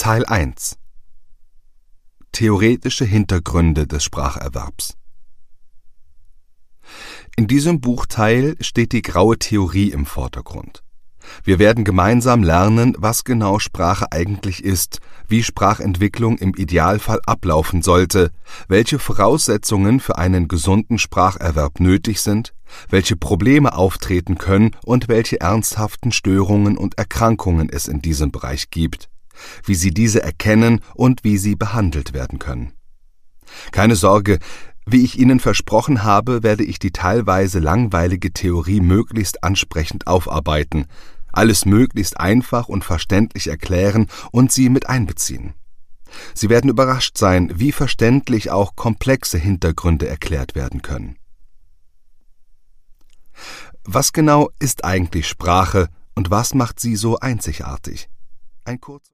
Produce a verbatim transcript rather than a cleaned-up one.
Teil eins Theoretische Hintergründe des Spracherwerbs. In diesem Buchteil steht die graue Theorie im Vordergrund. Wir werden gemeinsam lernen, was genau Sprache eigentlich ist, wie Sprachentwicklung im Idealfall ablaufen sollte, welche Voraussetzungen für einen gesunden Spracherwerb nötig sind, welche Probleme auftreten können und welche ernsthaften Störungen und Erkrankungen es in diesem Bereich gibt, wie Sie diese erkennen und wie sie behandelt werden können. Keine Sorge, wie ich Ihnen versprochen habe, werde ich die teilweise langweilige Theorie möglichst ansprechend aufarbeiten, alles möglichst einfach und verständlich erklären und Sie mit einbeziehen. Sie werden überrascht sein, wie verständlich auch komplexe Hintergründe erklärt werden können. Was genau ist eigentlich Sprache und was macht sie so einzigartig? Ein kurz